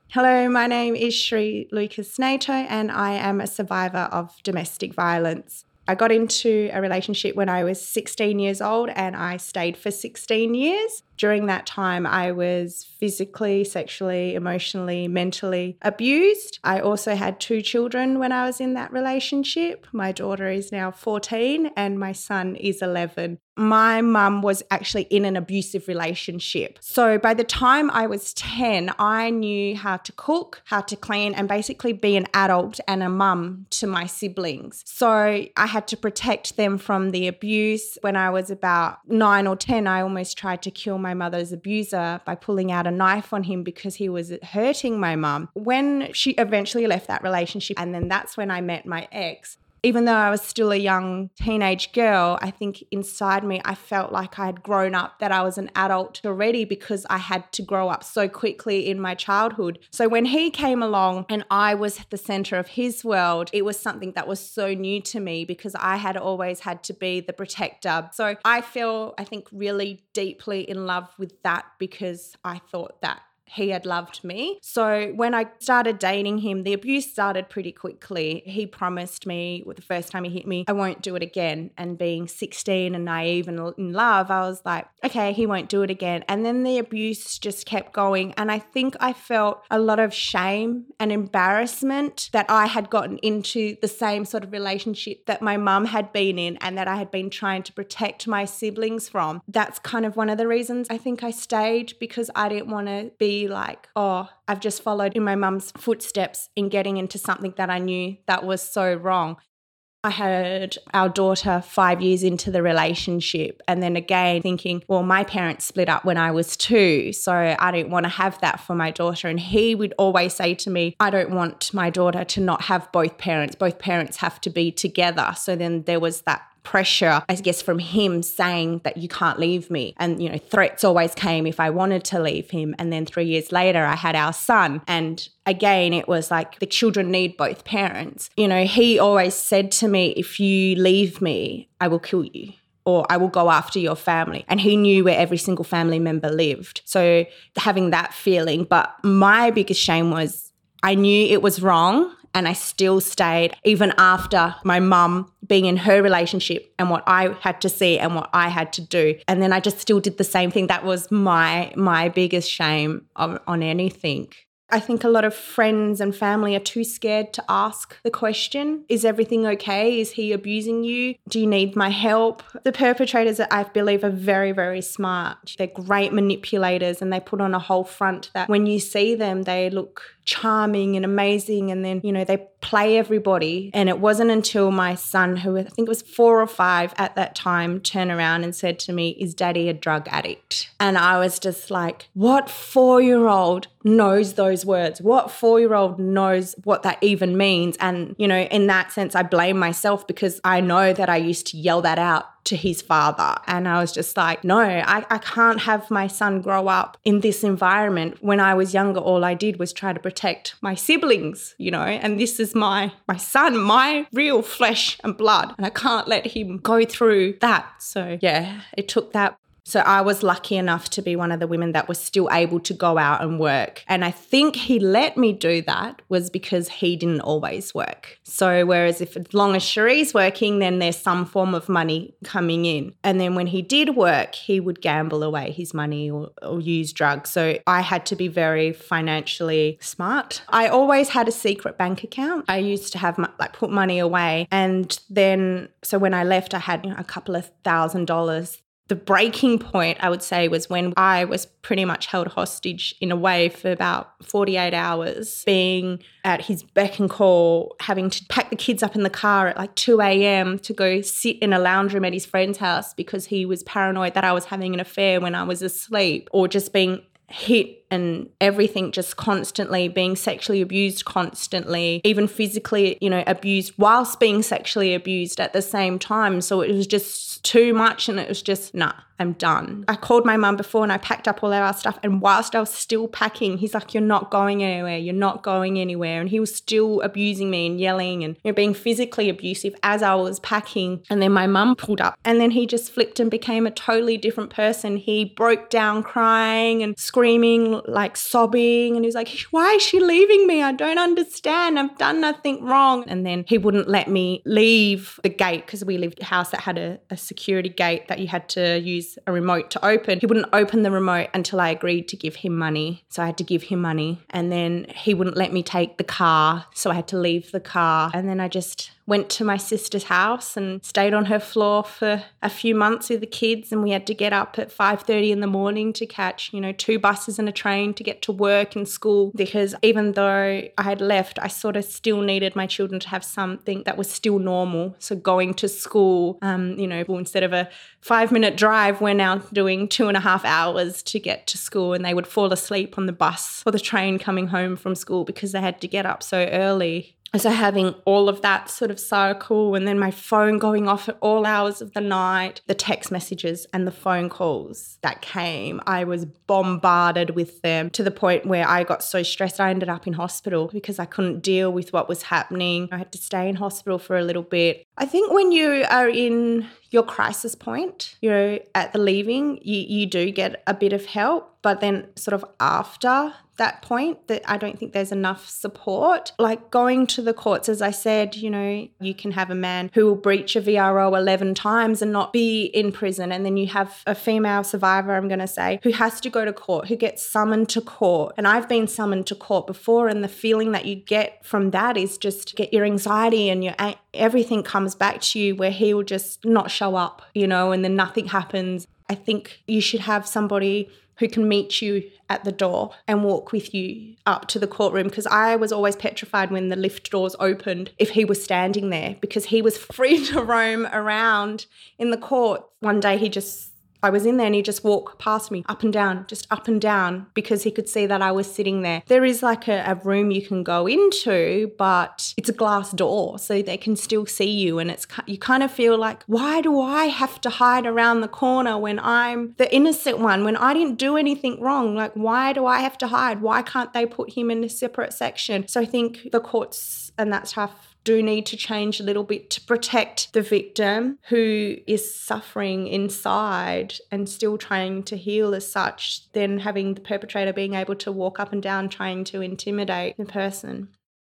Hello, my name is Shri Lucas Nato and I am a survivor of domestic violence. I got into a relationship when I was 16 years old and I stayed for 16 years. During that time, I was physically, sexually, emotionally, mentally abused. I also had 2 children when I was in that relationship. My daughter is now 14 and my son is 11. My mum was actually in an abusive relationship. So by the time I was 10, I knew how to cook, how to clean, and basically be an adult and a mum to my siblings. So I had to protect them from the abuse. When I was about 9 or 10, I almost tried to kill my mother's abuser by pulling out a knife on him because he was hurting my mum. When she eventually left that relationship, and then that's when I met my ex. Even though I was still a young teenage girl, I think inside me I felt like I had grown up, that I was an adult already because I had to grow up so quickly in my childhood. So when he came along and I was the center of his world, it was something that was so new to me because I had always had to be the protector. So I think, really deeply in love with that because I thought that he had loved me. So when I started dating him, the abuse started pretty quickly. He promised me, the first time he hit me, I won't do it again. And being 16 and naive and in love, I was like, okay, he won't do it again. And then the abuse just kept going. And I think I felt a lot of shame and embarrassment that I had gotten into the same sort of relationship that my mum had been in and that I had been trying to protect my siblings from. That's kind of one of the reasons I think I stayed, because I didn't want to be like, oh, I've just followed in my mum's footsteps in getting into something that I knew that was so wrong. I had our daughter 5 years into the relationship, and then again thinking, well, my parents split up when I was 2, so I didn't want to have that for my daughter. And he would always say to me, I don't want my daughter to not have both parents. Both parents have to be together. So then there was that pressure, I guess, from him saying that you can't leave me. And, threats always came if I wanted to leave him. And then 3 years later, I had our son. And again, it was like the children need both parents. He always said to me, if you leave me, I will kill you, or I will go after your family. And he knew where every single family member lived. So having that feeling. But my biggest shame was I knew it was wrong. And I still stayed even after my mum being in her relationship and what I had to see and what I had to do. And then I just still did the same thing. That was my biggest shame on anything. I think a lot of friends and family are too scared to ask the question, is everything okay? Is he abusing you? Do you need my help? The perpetrators, I believe, are very, very smart. They're great manipulators, and they put on a whole front that when you see them, they look charming and amazing, and then, they play everybody. And it wasn't until my son, who I think was 4 or 5 at that time, turned around and said to me, is Daddy a drug addict? And I was just like, what 4-year-old knows those words? What 4-year-old knows what that even means? And, in that sense, I blame myself because I know that I used to yell that out to his father. And I was just like, no, I can't have my son grow up in this environment. When I was younger, all I did was try to protect my siblings, and this is my son, my real flesh and blood. And I can't let him go through that. So yeah, it took that. So I was lucky enough to be one of the women that was still able to go out and work. And I think he let me do that was because he didn't always work. So whereas as long as Cherie's working, then there's some form of money coming in. And then when he did work, he would gamble away his money or use drugs. So I had to be very financially smart. I always had a secret bank account. I used to have put money away. And then, so when I left, I had a couple of $1,000. The breaking point, I would say, was when I was pretty much held hostage in a way for about 48 hours, being at his beck and call, having to pack the kids up in the car at 2 a.m. to go sit in a lounge room at his friend's house because he was paranoid that I was having an affair when I was asleep, or just being hit and everything, just constantly being sexually abused constantly, even physically, abused whilst being sexually abused at the same time. So it was just too much, and it was just, nah, I'm done. I called my mum before and I packed up all our stuff, and whilst I was still packing, he's like, you're not going anywhere, you're not going anywhere. And he was still abusing me and yelling and being physically abusive as I was packing. And then my mum pulled up, and then he just flipped and became a totally different person. He broke down crying and screaming like sobbing, and he was like, why is she leaving me? I don't understand. I've done nothing wrong. And then he wouldn't let me leave the gate because we lived in a house that had a security gate that you had to use a remote to open. He wouldn't open the remote until I agreed to give him money. So I had to give him money. And then he wouldn't let me take the car. So I had to leave the car. And then I just went to my sister's house and stayed on her floor for a few months with the kids, and we had to get up at 5:30 in the morning to catch, 2 buses and a train to get to work and school, because even though I had left, I sort of still needed my children to have something that was still normal. So going to school, instead of a 5-minute drive, we're now doing 2.5 hours to get to school, and they would fall asleep on the bus or the train coming home from school because they had to get up so early. So having all of that sort of cycle, and then my phone going off at all hours of the night, the text messages and the phone calls that came, I was bombarded with them to the point where I got so stressed I ended up in hospital because I couldn't deal with what was happening. I had to stay in hospital for a little bit. I think when you are in your crisis point, at the leaving, you do get a bit of help, but then sort of after that point, that I don't think there's enough support. Like going to the courts, as I said, you can have a man who will breach a VRO 11 times and not be in prison. And then you have a female survivor, I'm going to say, who has to go to court, who gets summoned to court. And I've been summoned to court before, and the feeling that you get from that is just get your anxiety and everything comes back to you, where he will just not show up, and then nothing happens. I think you should have somebody who can meet you at the door and walk with you up to the courtroom, because I was always petrified when the lift doors opened if he was standing there, because he was free to roam around in the court. One day I was in there and he just walked past me up and down because he could see that I was sitting there. There is like a room you can go into, but it's a glass door so they can still see you, and you kind of feel like, why do I have to hide around the corner when I'm the innocent one, when I didn't do anything wrong? Like, why do I have to hide? Why can't they put him in a separate section? So I think the courts and that stuff do need to change a little bit to protect the victim who is suffering inside and still trying to heal as such, than having the perpetrator being able to walk up and down trying to intimidate the person.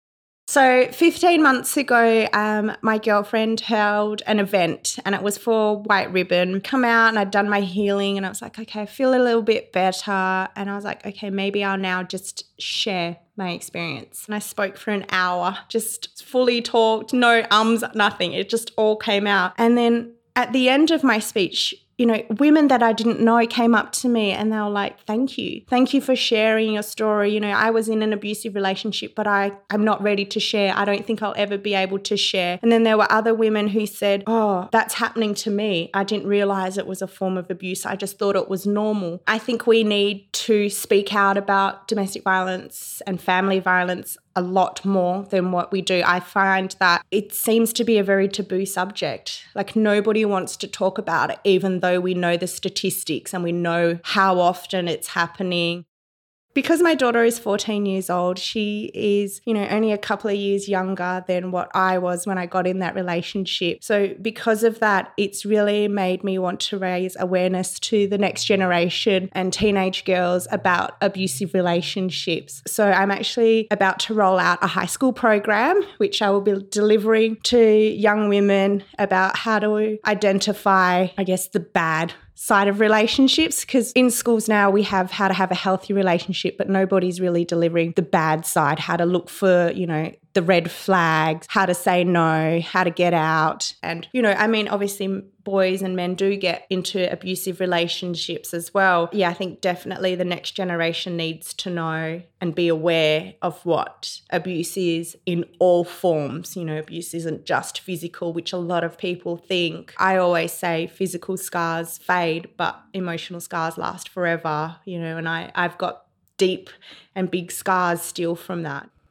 So 15 months ago, my girlfriend held an event, and it was for White Ribbon. Come out and I'd done my healing, and I was like, okay, I feel a little bit better. And I was like, okay, maybe I'll now just share my experience. And I spoke for an hour, just fully talked, no ums, nothing. It just all came out. And then at the end of my speech, women that I didn't know came up to me and they were like, thank you. Thank you for sharing your story. I was in an abusive relationship, but I'm not ready to share. I don't think I'll ever be able to share. And then there were other women who said, oh, that's happening to me. I didn't realize it was a form of abuse. I just thought it was normal. I think we need to speak out about domestic violence and family violence a lot more than what we do. I find that it seems to be a very taboo subject. Like, nobody wants to talk about it, even though we know the statistics and we know how often it's happening. Because my daughter is 14 years old, she is, only a couple of years younger than what I was when I got in that relationship. So because of that, it's really made me want to raise awareness to the next generation and teenage girls about abusive relationships. So I'm actually about to roll out a high school program, which I will be delivering to young women about how to identify, the bad side of relationships, because in schools now we have how to have a healthy relationship, but nobody's really delivering the bad side, how to look for, the red flags, how to say no, how to get out. And, obviously boys and men do get into abusive relationships as well. Yeah, I think definitely the next generation needs to know and be aware of what abuse is in all forms. Abuse isn't just physical, which a lot of people think. I always say physical scars fade, but emotional scars last forever, and I've got deep and big scars still from that.